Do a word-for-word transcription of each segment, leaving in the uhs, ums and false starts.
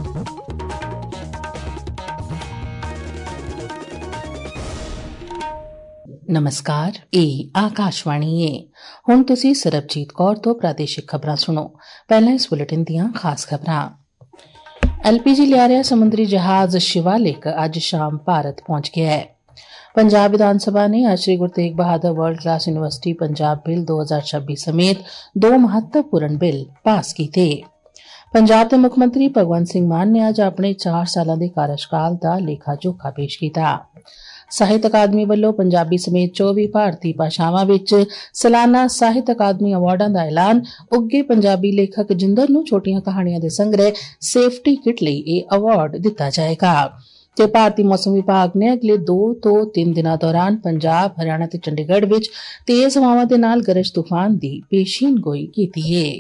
नमस्कार, ਇਹ ਆਕਾਸ਼ਵਾਣੀ ਹੈ। ਹੁਣ ਤੁਸੀਂ ਸਰਬਜੀਤ ਕੌਰ ਤੋਂ ਪ੍ਰਾਦੇਸ਼ਿਕ ਖਬਰਾਂ ਸੁਣੋ। ਪਹਿਲਾਂ ਇਸ ਬੁਲੇਟਿਨ ਦੀਆਂ ਖਾਸ ਖਬਰਾਂ। ਐਲਪੀਜੀ ਲਿਆ ਰਿਹਾ ਸਮੁੰਦਰੀ ਜਹਾਜ਼ ਸ਼ਿਵਾਲਿਕ ਅੱਜ ਸ਼ਾਮ ਭਾਰਤ ਪਹੁੰਚ ਗਿਆ ਹੈ। ਪੰਜਾਬ ਵਿਧਾਨ ਸਭਾ ਨੇ ਅੱਜ Shri Guru Tegh Bahadur world class university Punjab bill ਦੋ ਹਜ਼ਾਰ ਛੱਬੀ ਸਮੇਤ ਦੋ ਮਹੱਤਵਪੂਰਨ ਬਿੱਲ ਪਾਸ ਕੀਤੇ। ਪੰਜਾਬ ਦੇ ਮੁੱਖ ਮੰਤਰੀ ਭਗਵੰਤ ਸਿੰਘ ਮਾਨ ਨੇ ਅੱਜ ਆਪਣੇ ਚਾਰ ਸਾਲਾਂ ਦੇ ਕਾਰਜਕਾਲ ਦਾ ਲੇਖਾ ਜੋਖਾ ਪੇਸ਼ ਕੀਤਾ। ਸਾਹਿਤ ਅਕਾਦਮੀ ਵੱਲੋਂ ਪੰਜਾਬੀ ਸਮੇਤ ਚੌਵੀ ਭਾਰਤੀ ਭਾਸ਼ਾਵਾਂ ਵਿੱਚ ਸਾਲਾਨਾ ਸਾਹਿਤ ਅਕਾਦਮੀ ਅਵਾਰਡਾਂ ਦਾ ਐਲਾਨ। ਉੱਘੇ ਪੰਜਾਬੀ ਲੇਖਕ ਜਿੰਦਰ ਨੂੰ ਛੋਟੀਆਂ ਕਹਾਣੀਆਂ ਦੇ ਸੰਗ੍ਰਹਿ ਸੇਫਟੀ ਕਿਟ ਲਈ ਇਹ ਅਵਾਰਡ ਦਿੱਤਾ ਜਾਏਗਾ। ਤੇ ਭਾਰਤੀ ਮੌਸਮ ਵਿਭਾਗ ਨੇ ਅਗਲੇ ਦੋ ਤੋਂ ਤਿੰਨ ਦਿਨਾਂ ਦੌਰਾਨ ਪੰਜਾਬ, ਹਰਿਆਣਾ ਤੇ ਚੰਡੀਗੜ੍ਹ ਵਿੱਚ ਤੇਜ਼ ਹਵਾਵਾਂ ਦੇ ਨਾਲ ਗਰਜ ਤੂਫਾਨ ਦੀ ਪੇਸ਼ੀਨਗੋਈ ਕੀਤੀ ਹੈ।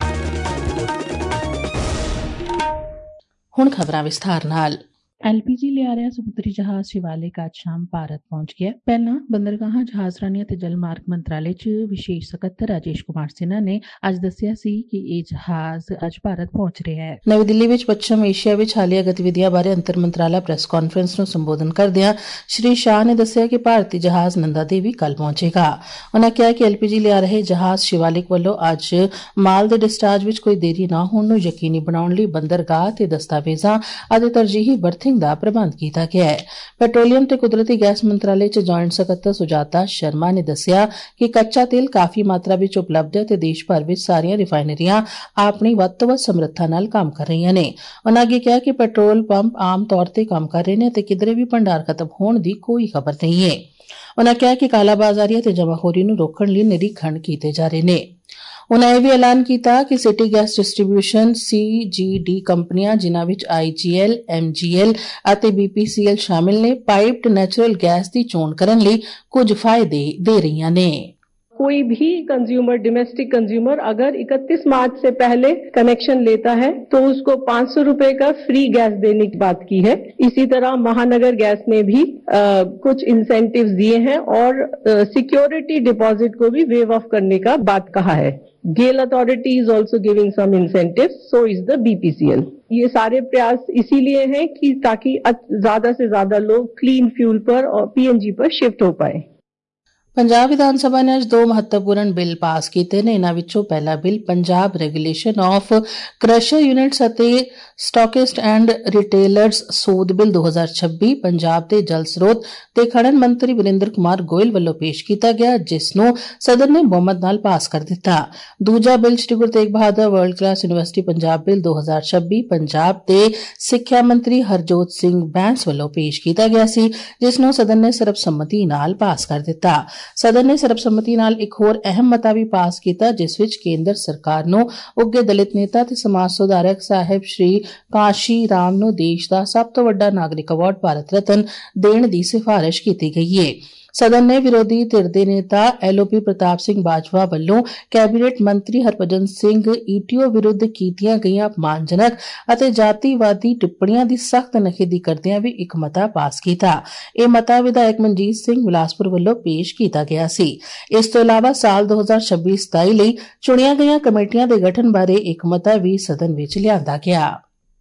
ਹੁਣ ਖਬਰਾਂ ਵਿਸਥਾਰ ਨਾਲ। ਐਲਪੀਜੀ ਲਿਆ ਰਿਹਾ ਸਮੁੰਦਰੀ ਜਹਾਜ਼ ਸ਼ਿਵਾਲਿਕ ਅੱਜ ਸ਼ਾਮ ਭਾਰਤ ਪਹੁੰਚ ਗਿਆ। ਪਹਿਲਾਂ ਬੰਦਰਗਾਹਾਂ, ਜਹਾਜ਼ਰਾਨੀ ਅਤੇ ਜਲ ਮਾਰਗ ਮੰਤਰਾਲੇ 'ਚ ਵਿਸ਼ੇਸ਼ ਸਕੱਤਰ ਰਾਜੇਸ਼ ਕੁਮਾਰ ਸਿਨਹਾ ਨੇ ਅੱਜ ਦੱਸਿਆ ਸੀ ਕਿ ਇਹ ਜਹਾਜ਼ ਅੱਜ ਭਾਰਤ ਪਹੁੰਚ ਰਿਹਾ ਹੈ। ਨਵੀਂ ਦਿੱਲੀ ਵਿੱਚ ਪੱਛਮ ਏਸ਼ੀਆ ਵਿੱਚ ਹਾਲੀਆ ਗਤੀਵਿਧੀਆਂ ਬਾਰੇ ਅੰਤਰ ਮੰਤਰਾਲਾ ਪ੍ਰੈਸ ਕਾਨਫਰੰਸ ਨੂੰ ਸੰਬੋਧਨ ਕਰਦਿਆਂ ਸ਼੍ਰੀ ਸ਼ਾਹ ਨੇ ਦੱਸਿਆ ਕਿ ਭਾਰਤੀ ਜਹਾਜ਼ ਨੰਦਾ ਦੇਵੀ ਕੱਲ੍ਹ ਪਹੁੰਚੇਗਾ। ਉਨ੍ਹਾਂ ਕਿਹਾ ਕਿ ਐਲਪੀਜੀ ਲਿਆ ਰਹੇ ਜਹਾਜ਼ ਸ਼ਿਵਾਲਿਕ ਵੱਲੋਂ ਅੱਜ ਮਾਲ ਦੇ ਡਿਸਚਾਰਜ ਵਿੱਚ ਕੋਈ ਦੇਰੀ ਨਾ ਹੋਣ ਨੂੰ ਯਕੀਨੀ ਬਣਾਉਣ ਲਈ ਬੰਦਰਗਾਹ ਤੇ ਦਸਤਾਵੇਜ਼ਾਂ ਅਤੇ ਤਰਜੀਹੀ ਬਰਥਿੰਗ ਦਾ ਪ੍ਰਬੰਧ ਕੀਤਾ ਗਿਆ ਹੈ। ਪੈਟਰੋਲੀਅਮ ਤੇ ਕੁਦਰਤੀ ਗੈਸ ਮੰਤਰਾਲੇ 'ਚ ਜੁਆਇੰਟ ਸਕੱਤਰ ਸੁਜਾਤਾ ਸ਼ਰਮਾ ਨੇ ਦੱਸਿਆ ਕਿ ਕੱਚਾ ਤੇਲ ਕਾਫੀ ਮਾਤਰਾ ਵਿੱਚ ਉਪਲਬਧ ਹੈ ਤੇ ਦੇਸ਼ ਭਰ ਵਿੱਚ ਸਾਰੀਆਂ ਰਿਫਾਇਨਰੀਆਂ ਆਪਣੀ ਵੱਧ ਤੋਂ ਵੱਧ ਸਮਰੱਥਾ ਨਾਲ ਕੰਮ ਕਰ ਰਹੀਆਂ ਨੇ। ਉਨ੍ਹਾਂ ਅੱਗੇ ਕਿਹਾ ਕਿ ਪੈਟਰੋਲ ਪੰਪ ਆਮ ਤੌਰ ਤੇ ਕੰਮ ਕਰ ਰਹੇ ਨੇ ਤੇ ਕਿਧਰੇ ਵੀ ਭੰਡਾਰ ਖਤਮ ਹੋਣ ਦੀ ਕੋਈ ਖਬਰ ਨਹੀਂ ਹੈ। ਉਨ੍ਹਾਂ ਕਿਹਾ ਕਿ ਕਾਲਾਬਾਜ਼ਾਰੀ ਅਤੇ ਜਮਾਖੋਰੀ ਨੂੰ ਰੋਕਣ ਲਈ ਨਿਰੀਖਣ ਕੀਤੇ ਜਾ ਰਹੇ ਨੇ। ਉਨ੍ਹਾਂ ਇਹ ਵੀ ਐਲਾਨ ਕੀਤਾ ਕਿ ਸਿਟੀ ਗੈਸ ਡਿਸਟ੍ਰੀਬਿਊਸ਼ਨ ਸੀ ਜੀ ਡੀ ਕੰਪਨੀਆਂ, ਜਿਨ੍ਹਾਂ ਵਿੱਚ I G L, M G L ਅਤੇ ਬੀ ਪੀ ਸੀ ਐਲ ਸ਼ਾਮਿਲ ਨੇ, ਪਾਈਪਡ ਨੈਚੁਰਲ ਗੈਸ ਦੀ ਚੋਣ ਕਰਨ ਲਈ ਕੁਝ ਫਾਇਦੇ ਦੇ ਰਹੀਆਂ ਨੇ। कोई भी कंज्यूमर, डोमेस्टिक कंज्यूमर अगर इकतीस मार्च से पहले कनेक्शन लेता है तो उसको पाँच सौ रुपए का फ्री गैस देने की बात की है। इसी तरह महानगर गैस ने भी आ, कुछ इंसेंटिव्स दिए हैं और सिक्योरिटी डिपॉजिट को भी वेव ऑफ करने का बात कहा है। GAIL authority is also giving some incentives, so is the B P C L. ये सारे प्रयास इसीलिए हैं कि ताकि ज्यादा से ज्यादा लोग क्लीन फ्यूल पर और पी एन जी पर शिफ्ट हो पाए। ਪੰਜਾਬ ਵਿਧਾਨ ਸਭਾ ਨੇ ਅੱਜ ਦੋ ਮਹੱਤਵਪੂਰਨ ਬਿੱਲ ਪਾਸ ਕੀਤੇ ਨੇ। ਇਨ੍ਹਾਂ ਵਿੱਚੋਂ ਪਹਿਲਾ bill Punjab regulation of crusher units ਅਤੇ ਸਟਾਕਿਸਟ ਐਂਡ ਰਿਟੇਲਰਸ ਸੋਧ ਬਿੱਲ ਦੋ ਹਜ਼ਾਰ ਛੱਬੀ ਪੰਜਾਬ ਦੇ ਜਲ ਸਰੋਤ ਤੇ ਖਣਨ ਮੰਤਰੀ ਵਰਿੰਦਰ ਕੁਮਾਰ ਗੋਇਲ ਵੱਲੋਂ ਪੇਸ਼ ਕੀਤਾ ਗਿਆ, ਜਿਸ ਨੂੰ ਸਦਨ ਨੇ ਬਹੁਮਤ ਨਾਲ ਪਾਸ ਕਰ ਦਿੱਤਾ। ਦੂਜਾ bill Shri Guru Tegh Bahadur world class university Punjab bill ਦੋ ਹਜ਼ਾਰ ਛੱਬੀ ਪੰਜਾਬ ਦੇ ਸਿੱਖਿਆ ਮੰਤਰੀ ਹਰਜੋਤ ਸਿੰਘ ਬੈਂਸ ਵੱਲੋਂ ਪੇਸ਼ ਕੀਤਾ ਗਿਆ ਸੀ, ਜਿਸ ਨੂੰ ਸਦਨ ਨੇ ਸਰਬਸੰਮਤੀ ਨਾਲ ਪਾਸ ਕਰ ਦਿੱਤਾ। ਸਦਨ ਨੇ ਸਰਬਸੰਮਤੀ ਨਾਲ ਇੱਕ ਹੋਰ ਅਹਿਮ ਮਤਾ ਵੀ ਪਾਸ ਕੀਤਾ, ਜਿਸ ਵਿੱਚ ਕੇਂਦਰ ਸਰਕਾਰ ਨੂੰ ਉੱਘੇ ਦਲਿਤ ਨੇਤਾ ਤੇ ਸਮਾਜ ਸੁਧਾਰਕ ਸਾਹਿਬ ਸ਼੍ਰੀ ਕਾਂਸ਼ੀ ਰਾਮ ਨੂੰ ਦੇਸ਼ ਦਾ ਸਭ ਤੋਂ ਵੱਡਾ ਨਾਗਰਿਕ ਅਵਾਰਡ ਭਾਰਤ ਰਤਨ ਦੇਣ ਦੀ ਸਿਫਾਰਿਸ਼ ਕੀਤੀ ਗਈ ਹੈ। ਸਦਨ ਨੇ ਵਿਰੋਧੀ ਧਿਰ ਦੇ ਨੇਤਾ L O P Partap Singh Bajwa ਵੱਲੋਂ ਕੈਬਨਿਟ ਮੰਤਰੀ ਹਰਭਜਨ ਸਿੰਘ ਈਟੀਓ ਵਿਰੁੱਧ ਕੀਤੀਆਂ ਗਈਆਂ ਅਪਮਾਨਜਨਕ ਅਤੇ ਜਾਤੀਵਾਦੀ ਟਿੱਪਣੀਆਂ ਦੀ ਸਖਤ ਨਿਖੇਧੀ ਕਰਦਿਆਂ ਵੀ ਇੱਕ ਮਤਾ ਪਾਸ ਕੀਤਾ। ਇਹ ਮਤਾ ਵਿਧਾਇਕ ਮਨਜੀਤ ਸਿੰਘ ਬਿਲਾਸਪੁਰ ਵੱਲੋਂ ਪੇਸ਼ ਕੀਤਾ ਗਿਆ ਸੀ। ਇਸ ਤੋਂ ਇਲਾਵਾ ਸਾਲ ਦੋ ਹਜ਼ਾਰ ਛੱਬੀ ਸਤਾਈ ਲਈ ਚੁਣੀਆਂ ਗਈਆਂ ਕਮੇਟੀਆਂ ਦੇ ਗਠਨ ਬਾਰੇ ਇੱਕ ਮਤਾ ਵੀ ਸਦਨ ਵਿੱਚ ਲਿਆਂਦਾ ਗਿਆ।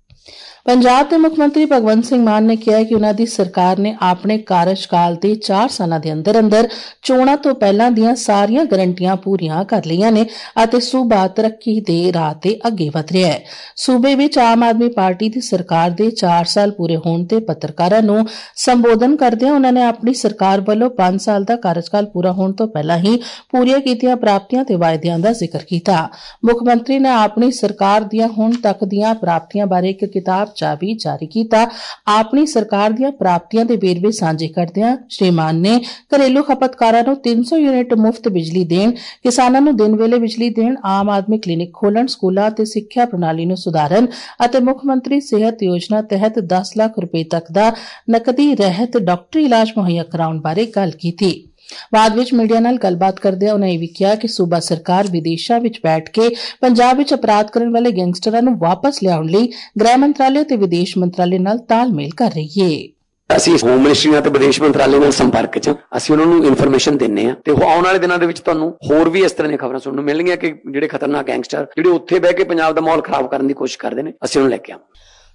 ਪੰਜਾਬ ਦੇ ਮੁੱਖ ਮੰਤਰੀ ਭਗਵੰਤ ਸਿੰਘ ਮਾਨ ਨੇ ਕਿਹਾ ਕਿ ਉਨ੍ਹਾਂ ਦੀ ਸਰਕਾਰ ਨੇ ਆਪਣੇ ਕਾਰਜਕਾਲ ਦੇ ਚਾਰ ਸਾਲਾਂ ਦੇ ਅੰਦਰ ਅੰਦਰ ਚੋਣਾਂ ਤੋਂ ਪਹਿਲਾਂ ਦੀਆਂ ਸਾਰੀਆਂ ਗਰੰਟੀਆਂ ਪੂਰੀਆਂ ਕਰ ਲਈਆਂ ਨੇ ਅਤੇ ਸੂਬਾ ਤਰੱਕੀ ਦੇ ਰਾਹ ਤੇ ਅੱਗੇ ਵਧ ਰਿਹਾ ਹੈ। ਸੂਬੇ ਵਿੱਚ ਆਮ ਆਦਮੀ ਪਾਰਟੀ ਦੀ ਸਰਕਾਰ ਦੇ ਚਾਰ ਸਾਲ ਪੂਰੇ ਹੋਣ ਤੇ ਪੱਤਰਕਾਰਾਂ ਨੂੰ ਸੰਬੋਧਨ ਕਰਦਿਆਂ ਉਨ੍ਹਾਂ ਨੇ ਆਪਣੀ ਸਰਕਾਰ ਵੱਲੋਂ ਪੰਜ ਸਾਲ ਦਾ ਕਾਰਜਕਾਲ ਪੂਰਾ ਹੋਣ ਤੋਂ ਪਹਿਲਾਂ ਹੀ ਪੂਰੀਆਂ ਕੀਤੀਆਂ ਪ੍ਰਾਪਤੀਆਂ ਤੇ ਵਾਅਦਿਆਂ ਦਾ ਜ਼ਿਕਰ ਕੀਤਾ। ਮੁੱਖ ਮੰਤਰੀ ਨੇ ਆਪਣੀ ਸਰਕਾਰ ਦੀਆਂ ਹੁਣ ਤੱਕ ਦੀਆਂ ਪ੍ਰਾਪਤੀਆਂ ਬਾਰੇ ਇੱਕ ਕਿਤਾਬ ਵੀ ਜਾਰੀ ਕੀਤਾ। ਆਪਣੀ ਸਰਕਾਰ ਦੀਆਂ ਪ੍ਰਾਪਤੀਆਂ ਦੇ ਵੇਰਵੇ ਸਾਂਝੇ ਕਰਦਿਆਂ ਸ਼੍ਰੀ ਮਾਨ ਨੇ ਘਰੇਲੂ ਖਪਤਕਾਰਾਂ ਨੂੰ ਤਿੰਨ ਸੌ ਯੂਨਿਟ ਮੁਫਤ ਬਿਜਲੀ ਦੇਣ, ਕਿਸਾਨਾਂ ਨੂੰ ਦਿਨ ਵੇਲੇ ਬਿਜਲੀ ਦੇਣ, ਆਮ ਆਦਮੀ ਕਲੀਨਿਕ ਖੋਲ੍ਹਣ, ਸਕੂਲਾਂ ਤੇ ਸਿੱਖਿਆ ਪ੍ਰਣਾਲੀ ਨੂੰ ਸੁਧਾਰਨ ਅਤੇ ਮੁੱਖ ਮੰਤਰੀ ਸਿਹਤ ਯੋਜਨਾ ਤਹਿਤ ਦਸ ਲੱਖ ਰੁਪਏ ਤੱਕ ਦਾ ਨਕਦੀ ਰਹਿਤ ਡਾਕਟਰੀ ਇਲਾਜ ਮੁਹੱਈਆ ਕਰਾਉਣ ਬਾਰੇ ਗੱਲ ਕੀਤੀ। ਬਾਅਦ ਵਿੱਚ ਮੀਡੀਆ ਨਾਲ ਗੱਲਬਾਤ ਕਰਦਿਆਂ ਉਨ੍ਹਾਂ ਇਹ ਵੀ ਕਿਹਾ ਕਿ ਸੂਬਾ ਸਰਕਾਰ ਵਿਦੇਸ਼ਾਂ ਵਿੱਚ ਬੈਠ ਕੇ ਪੰਜਾਬ ਵਿੱਚ ਅਪਰਾਧ ਕਰਨ ਵਾਲੇ ਗੈਂਗਸਟਰਾਂ ਨੂੰ ਵਾਪਸ ਲਿਆਉਣ ਲਈ ਗ੍ਰਹਿ ਮੰਤਰਾਲੇ ਤੇ ਵਿਦੇਸ਼ ਮੰਤਰਾਲੇ ਨਾਲ ਤਾਲਮੇਲ ਕਰ ਰਹੀ ਹੈ। ਅਸੀਂ ਹੋਮ ਮਿਨਿਸਟਰੀ ਨਾਲ ਤੇ ਵਿਦੇਸ਼ ਮੰਤਰਾਲੇ ਨਾਲ ਸੰਪਰਕ 'ਚ ਅਸੀਂ ਉਹਨਾਂ ਨੂੰ ਇਨਫੋਰਮੇਸ਼ਨ ਦਿੰਨੇ ਆ ਤੇ ਆਉਣ ਵਾਲੇ ਦਿਨਾਂ ਦੇ ਵਿੱਚ ਤੁਹਾਨੂੰ ਹੋਰ ਵੀ ਇਸ ਤਰ੍ਹਾਂ ਦੀਆਂ ਖਬਰਾਂ ਸੁਣਨ ਨੂੰ ਮਿਲਣਗੀਆਂ ਕਿ ਜਿਹੜੇ ਖਤਰਨਾਕ ਗੈਂਗਸਟਰ ਜਿਹੜੇ ਉੱਥੇ ਬਹਿ ਕੇ ਪੰਜਾਬ ਦਾ ਮਾਹੌਲ ਖਰਾਬ ਕਰਨ ਦੀ ਕੋਸ਼ਿਸ਼ ਕਰਦੇ ਨੇ, ਅਸੀਂ ਉਹਨੂੰ ਲੈ ਕੇ ਆਵਾਂਗੇ।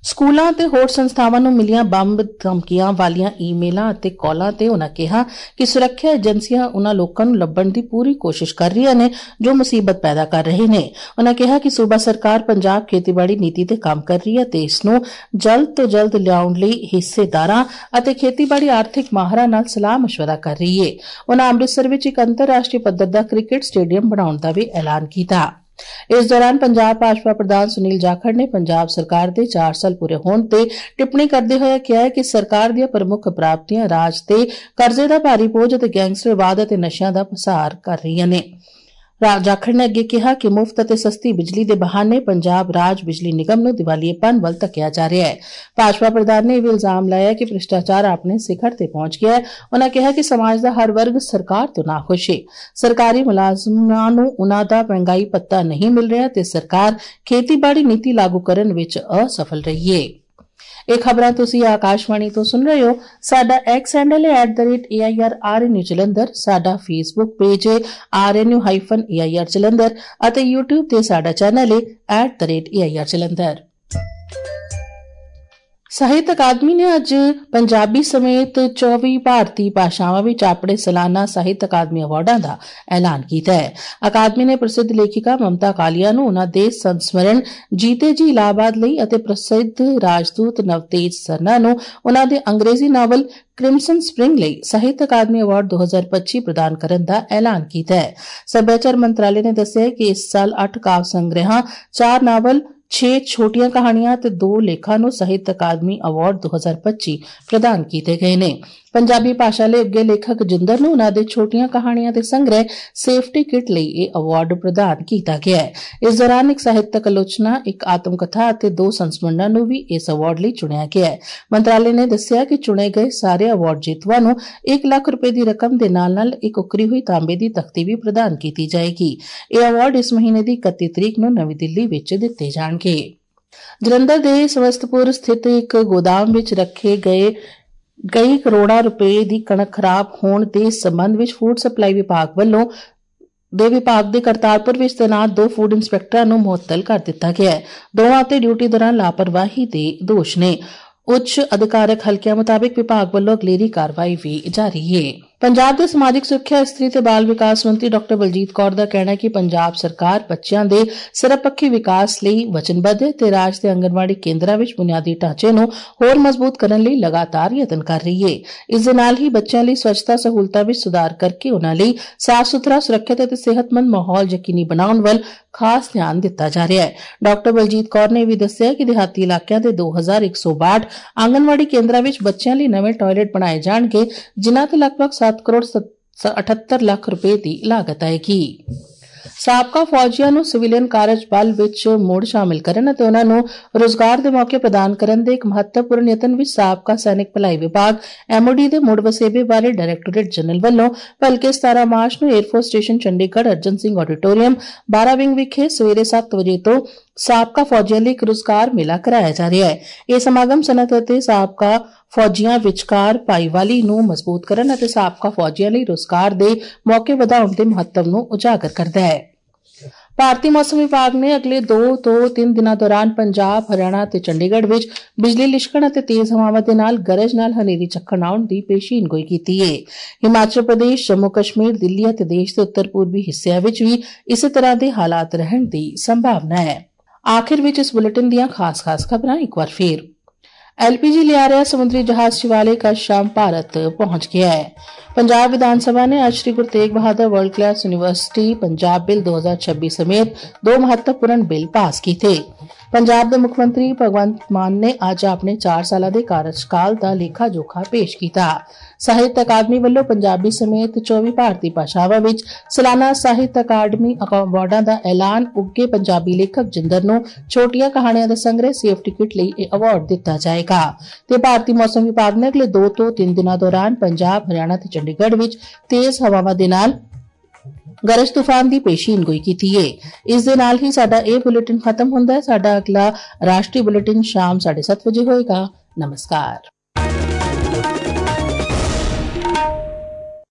ਸਕੂਲਾਂ ਤੇ ਹੋਰ ਸੰਸਥਾਵਾਂ ਨੂੰ ਮਿਲੀਆਂ ਬੰਬ ਧਮਕੀਆਂ ਵਾਲੀਆਂ ਈਮੇਲਾਂ ਅਤੇ ਕਾਲਾਂ ਤੇ ਉਨ੍ਹਾਂ ਕਿਹਾ ਕਿ ਸੁਰੱਖਿਆ ਏਜੰਸੀਆਂ ਉਨ੍ਹਾਂ ਲੋਕਾਂ ਨੂੰ ਲੱਭਣ ਦੀ ਪੂਰੀ ਕੋਸ਼ਿਸ਼ ਕਰ ਰਹੀਆਂ ਨੇ ਜੋ ਮੁਸੀਬਤ ਪੈਦਾ ਕਰ ਰਹੇ ਨੇ। ਉਨ੍ਹਾਂ ਕਿਹਾ ਕਿ ਸੂਬਾ ਸਰਕਾਰ ਪੰਜਾਬ ਖੇਤੀਬਾੜੀ ਨੀਤੀ ਤੇ ਕੰਮ ਕਰ ਰਹੀ ਹੈ ਤੇ ਇਸ ਨੂੰ ਜਲਦ ਤੋਂ ਜਲਦ ਲਿਆਉਣ ਲਈ ਹਿੱਸੇਦਾਰਾਂ ਅਤੇ ਖੇਤੀਬਾੜੀ ਆਰਥਿਕ ਮਾਹਰਾਂ ਨਾਲ ਸਲਾਹ ਮਸ਼ਵਰਾ ਕਰ ਰਹੀ ਹੈ। ਉਨ੍ਹਾਂ ਅੰਮ੍ਰਿਤਸਰ ਵਿੱਚ ਇੱਕ ਅੰਤਰਰਾਸ਼ਟਰੀ ਪੱਧਰ ਦਾ ਕ੍ਰਿਕਟ ਸਟੇਡੀਅਮ ਬਣਾਉਣ ਦਾ ਵੀ ਐਲਾਨ ਕੀਤਾ। इस दौरान पंजाब भाजपा प्रधान सुनील जाखड़ ने पंजाब सरकार के चार साल पूरे होने ते टिप्पणी करते हुए कहा कि सरकार दी प्रमुख प्राप्तियां राज ते कर्जे दा भारी बोझ ते गैंगस्टरवाद ते नशियां दा पसार कर रही ने। जाखड़ ने अगे कहा कि मुफ्त ਅਤੇ सस्ती बिजली के बहाने पंजाब राज बिजली निगम ਨੂੰ दिवालीएपन ਵੱਲ ਧੱਕਿਆ ਜਾ ਰਿਹਾ ਹੈ। भाजपा प्रधान ने यह भी इल्जाम लाया कि भ्रिष्टाचार अपने शिखर ते पहुंच गया है। उन्होंने कहा कि समाज का हर वर्ग सरकार तो नाखुश है। सरकारी मुलाजमां ਨੂੰ उन्हां दा महंगाई भत्ता नहीं मिल रहा ते सरकार खेतीबाड़ी नीति लागू करन विच असफल रही है। ਇਹ ਖਬਰਾਂ ਤੁਸੀਂ ਆਕਾਸ਼ਵਾਣੀ ਤੋਂ ਸੁਣ ਰਹੇ ਹੋ। ਸਾਡਾ ਐਕਸ ਹੈਂਡਲ ਹੈ at the rate A I R R N U Jalandhar. ਸਾਡਾ ਫੇਸਬੁੱਕ ਪੇਜ ਹੈ R N U hyphen A I R Jalandhar ਅਤੇ YouTube ਤੇ ਸਾਡਾ ਚੈਨਲ ਹੈ at the rate A I R Jalandhar. Sahitya Akademi ਨੇ ਅੱਜ ਪੰਜਾਬੀ ਸਮੇਤ ਚੌਵੀ ਭਾਰਤੀ ਭਾਸ਼ਾਵਾਂ ਵਿੱਚ ਆਪਣੇ ਸਾਲਾਨਾ ਸਾਹਿਤ ਅਕਾਦਮੀ ਅਵਾਰਡਾਂ ਦਾ ਐਲਾਨ ਕੀਤਾ ਹੈ। ਅਕਾਦਮੀ ਨੇ ਪ੍ਰਸਿੱਧ ਲੇਖਿਕਾ ਮਮਤਾ ਕਾਲੀਆ ਨੂੰ ਉਨ੍ਹਾਂ ਦੇ ਸੰਸਮਰਣ ਜੀਤੇ ਜੀ ਇਲਾਹਾਬਾਦ ਲਈ ਅਤੇ ਪ੍ਰਸਿੱਧ ਰਾਜਦੂਤ ਨਵਤੇਜ ਸਰਨਾ ਨੂੰ ਉਨ੍ਹਾਂ ਦੇ ਅੰਗਰੇਜ਼ੀ ਨਾਵਲ ਕ੍ਰਿਮਸਨ ਸਪ੍ਰਿੰਗ ਲਈ ਸਾਹਿਤ ਅਕਾਦਮੀ ਅਵਾਰਡ ਦੋ ਹਜ਼ਾਰ ਪੱਚੀ ਪ੍ਰਦਾਨ ਕਰਨ ਦਾ ਐਲਾਨ ਕੀਤਾ ਹੈ। ਸੱਭਿਆਚਾਰ ਮੰਤਰਾਲੇ ਨੇ ਦੱਸਿਆ ਕਿ ਇਸ ਸਾਲ ਅੱਠ ਕਾਵਿ ਸੰਗ੍ਰਹਿਾਂ, ਚਾਰ ਨਾਵਲ, छे छोटियां कहानियां ते दो लेखां नूं ਸਾਹਿਤ ਅਕਾਦਮੀ ਅਵਾਰਡ ਦੋ ਹਜ਼ਾਰ ਪੱਚੀ ਪ੍ਰਦਾਨ ਕੀਤੇ ਗਏ ਨੇ। ਪੰਜਾਬੀ ਭਾਸ਼ਾ ਲਈ ਅੱਗੇ ਲੇਖਕ ਜਿੰਦਰ ਨੂੰ ਉਨ੍ਹਾਂ ਦੇ ਛੋਟੀਆਂ ਕਹਾਣੀਆਂ ਦੇ ਸੰਗ੍ਰਹਿ ਸੇਫਟੀ ਕਿਟ ਲਈ ਇਹ ਅਵਾਰਡ ਪ੍ਰਦਾਨ ਕੀਤਾ ਗਿਆ ਹੈ। ਇਸ ਦੌਰਾਨ ਇੱਕ ਸਾਹਿਤਕ ਆਲੋਚਨਾ, ਇੱਕ ਆਤਮ ਕਥਾ ਅਤੇ ਦੋ ਸੰਸਮਰਣਾਂ ਨੂੰ ਵੀ ਇਸ ਅਵਾਰਡ ਲਈ ਚੁਣਿਆ ਗਿਆ ਹੈ। ਮੰਤਰਾਲੇ ਨੇ ਦੱਸਿਆ ਕਿ ਚੁਣੇ ਗਏ ਸਾਰੇ ਅਵਾਰਡ ਜੇਤੂਆਂ ਨੂੰ ਇੱਕ ਲੱਖ ਰੁਪਏ ਦੀ ਰਕਮ ਦੇ ਨਾਲ-ਨਾਲ ਇੱਕ ਉਕਰੀ ਹੋਈ ਤਾਂਬੇ ਦੀ ਤਖਤੀ ਵੀ ਪ੍ਰਦਾਨ ਕੀਤੀ ਜਾਏਗੀ। ਇਹ ਅਵਾਰਡ ਇਸ ਮਹੀਨੇ ਦੀ ਇਕੱਤੀ ਤਰੀਕ ਨੂੰ ਨਵੀਂ ਦਿੱਲੀ ਵਿੱਚ ਦਿੱਤੇ ਜਾਣਗੇ। ਜਲੰਧਰ ਦੇ ਸਵਸਤਪੁਰ ਸਥਿਤ ਇੱਕ ਗੋਦਾਮ ਵਿੱਚ ਰੱਖੇ ਗਏ ਕਈ ਕਰੋੜਾਂ ਰੁਪਏ ਦੀ ਕਣਕ ਖਰਾਬ ਹੋਣ ਦੇ ਸਬੰਧ ਵਿੱਚ ਫੂਡ ਸਪਲਾਈ ਵਿਭਾਗ ਵੱਲੋਂ ਦੇ ਵਿਭਾਗ ਦੇ ਕਰਤਾਰਪੁਰ ਵਿੱਚ ਤੈਨਾਤ ਦੋ ਫੂਡ ਇੰਸਪੈਕਟਰਾਂ ਨੂੰ ਮੁਅੱਤਲ ਕਰ ਦਿੱਤਾ ਗਿਆ ਹੈ। ਦੋਵਾਂ ਤੇ ਡਿਊਟੀ ਦੌਰਾਨ ਲਾਪਰਵਾਹੀ ਦੇ ਦੋਸ਼ ਨੇ। ਉੱਚ ਅਧਿਕਾਰਕ ਹਲਕਿਆਂ ਮੁਤਾਬਿਕ ਵਿਭਾਗ ਵੱਲੋਂ ਅਗਲੇਰੀ ਕਾਰਵਾਈ ਵੀ ਜਾਰੀ ਹੈ। ਪੰਜਾਬ ਦੇ ਸਮਾਜਿਕ ਸੁਰੱਖਿਆ, ਇਸਤਰੀ ਤੇ ਬਾਲ ਵਿਕਾਸ ਮੰਤਰੀ ਡਾਕਟਰ ਬਲਜੀਤ ਕੌਰ ਦਾ ਕਹਿਣਾ ਹੈ ਕਿ ਪੰਜਾਬ ਸਰਕਾਰ ਬੱਚਿਆਂ ਦੇ ਸਰਬਪੱਖੀ ਵਿਕਾਸ ਲਈ ਵਚਨਬੱਧ ਹੈ ਤੇ ਰਾਜ ਦੇ ਆਂਗਨਵਾੜੀ ਕੇਂਦਰਾਂ ਵਿੱਚ ਬੁਨਿਆਦੀ ਢਾਂਚੇ ਨੂੰ ਹੋਰ ਮਜ਼ਬੂਤ ਕਰਨ ਲਈ ਲਗਾਤਾਰ ਯਤਨ ਕਰ ਰਹੀ ਹੈ। ਇਸ ਦੇ ਨਾਲ ਹੀ ਬੱਚਿਆਂ ਲਈ ਸਵੱਛਤਾ ਸਹੂਲਤਾਂ ਵਿੱਚ ਸੁਧਾਰ ਕਰਕੇ ਉਨ੍ਹਾਂ ਲਈ ਸਾਫ਼ ਸੁਥਰਾ, ਸੁਰੱਖਿਅਤ ਅਤੇ ਸਿਹਤਮੰਦ ਮਾਹੌਲ ਯਕੀਨੀ ਬਣਾਉਣ ਵੱਲ ਖਾਸ ਧਿਆਨ ਦਿੱਤਾ ਜਾ ਰਿਹਾ ਹੈ। ਡਾਕਟਰ ਬਲਜੀਤ ਕੌਰ ਨੇ ਵੀ ਦੱਸਿਆ ਕਿ ਦਿਹਾਤੀ ਇਲਾਕਿਆਂ ਦੇ ਦੋ ਹਜ਼ਾਰ ਇੱਕ ਸੌ ਬਾਹਠ ਆਂਗਨਵਾੜੀ ਕੇਂਦਰਾਂ ਵਿੱਚ ਬੱਚਿਆਂ ਲਈ ਨਵੇਂ ਟਾਇਲਟ ਬਣਾਏ ਜਾਣਗੇ, ਜਿਨ੍ਹਾਂ ਤੇ ਲਗਭਗ ਸੱਤ ਕਰੋੜ ਅਠੱਤਰ ਲੱਖ ਰੁਪਏ ਦੀ ਲਾਗਤ ਆਏਗੀ। ਸਾਬਕਾ ਫੌਜੀਆਂ ਨੂੰ ਸਿਵਲੀਅਨ ਕਾਰਜ ਬਲ ਵਿੱਚ ਮੁੜ ਸ਼ਾਮਿਲ ਕਰਨ ਅਤੇ ਉਨ੍ਹਾਂ ਨੂੰ ਰੋਜ਼ਗਾਰ ਦੇ ਮੌਕੇ ਪ੍ਰਦਾਨ ਕਰਨ ਦੇ ਇੱਕ ਮਹੱਤਵਪੂਰਨ ਯਤਨ ਵਿੱਚ ਸਾਬਕਾ ਸੈਨਿਕ ਭਲਾਈ ਵਿਭਾਗ ਐਮਓਡੀ ਦੇ ਮੁੜ ਵਸੇਬੇ ਬਾਰੇ ਡਾਇਰੈਕਟੋਰੇਟ ਜਨਰਲ ਵੱਲੋਂ ਭਲਕੇ ਸਤਾਰਾਂ ਮਾਰਚ ਨੂੰ air force station Chandigarh Arjan Singh auditorium ਬਾਰਾਂ ਵਿੰਗ ਵਿਖੇ ਸਵੇਰੇ ਸੱਤ ਵਜੇ ਤੋਂ ਸਾਬਕਾ ਫੌਜੀਆਂ ਲਈ ਇੱਕ ਰੋਜ਼ਗਾਰ ਮੇਲਾ ਕਰਾਇਆ ਜਾ ਰਿਹਾ ਹੈ। ਇਹ ਸਮਾਗਮ ਸਨਅਤ ਅਤੇ ਸਾਬਕਾ ਫੌਜੀਆਂ ਵਿਚਕਾਰ ਭਾਈਵਾਲੀ ਨੂੰ ਮਜ਼ਬੂਤ ਕਰਨ ਅਤੇ ਸਾਬਕਾ ਫੌਜੀਆਂ ਲਈ ਰੋਜ਼ਗਾਰ ਦੇ ਮੌਕੇ ਵਧਾਉਣ ਦੇ ਮਹੱਤਵ ਨੂੰ ਉਜਾਗਰ ਕਰਦਾ ਹੈ। ਭਾਰਤੀ ਮੌਸਮ ਵਿਭਾਗ ਨੇ ਅਗਲੇ ਦੋ ਤੋਂ ਤਿੰਨ ਦਿਨਾਂ ਦੌਰਾਨ ਪੰਜਾਬ, ਹਰਿਆਣਾ ਤੇ ਚੰਡੀਗੜ੍ਹ ਵਿੱਚ ਬਿਜਲੀ ਲਿਸ਼ਕਣ ਅਤੇ ਤੇਜ਼ ਹਵਾਵਾਂ ਦੇ ਨਾਲ ਗਰਜ ਨਾਲ ਹਨੇਰੀ ਝੱਖੜ ਆਉਣ ਦੀ ਪੇਸ਼ੀਨਗੋਈ ਕੀਤੀ ਹੈ। ਹਿਮਾਚਲ ਪ੍ਰਦੇਸ਼, ਜੰਮੂ ਕਸ਼ਮੀਰ, ਦਿੱਲੀ ਅਤੇ ਦੇਸ਼ ਦੇ ਉੱਤਰ ਪੂਰਬੀ ਹਿੱਸਿਆਂ ਵਿੱਚ ਵੀ ਇਸੇ ਤਰ੍ਹਾਂ ਦੇ ਹਾਲਾਤ ਰਹਿਣ ਦੀ ਸੰਭਾਵਨਾ ਹੈ। ਆਖਿਰ ਵਿੱਚ ਇਸ ਬੁਲੇਟਿਨ ਦੀਆਂ ਖਾਸ-ਖਾਸ ਖਬਰਾਂ ਇੱਕ ਵਾਰ ਫੇਰ। एलपीजी ले आ रहा समुद्री जहाज शिवालिक का शाम भारत पहुंच गया है। पंजाब विधानसभा ने आज Shri Guru Tegh Bahadur world class university Punjab bill दो हज़ार छब्बीस समेत दो महत्वपूर्ण बिल पास किए थे। पंजाब के मुख्यमंत्री भगवंत मान ने आज अपने चार साल के कार्यकाल का लेखा जोखा पेश किया। साहित्य अकादमी वालों पंजाबी समेत चौबीस भारतीय भाषावां विच सालाना साहित्य अकादमी अवार्डां का ऐलान उगे पंजाबी लेखक जिंदर नूं छोटियां कहानियां दे संग्रह सेफ्टी किट लई यह अवार्ड दिता जाएगा। ते भारतीय मौसम विभाग ने अगले दो तो तीन दिनों दौरान पंजाब, हरियाणा ते चंडीगढ़ विच तेज हवावां दे नाल गरज तूफान की पेशीनगोई की है। इस दे नाल ही साडा यह बुलेटिन खत्म हुंदा है। साडा अगला राष्ट्रीय बुलेटिन शाम साढ़े सत्त बजे होएगा। नमस्कार।